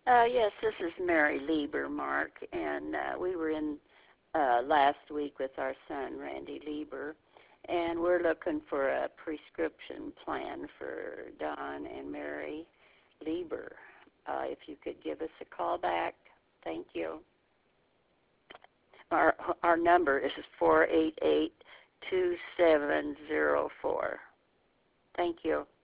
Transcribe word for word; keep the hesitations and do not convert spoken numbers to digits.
Uh, yes, this is Mary Lieber, Mark, and uh, we were in uh, last week with our son, Randy Lieber, and we're looking for a prescription plan for Don and Mary Lieber. Uh, if you could give us a call back, thank you. Our, our number is four eight eight, two seven zero four. Thank you.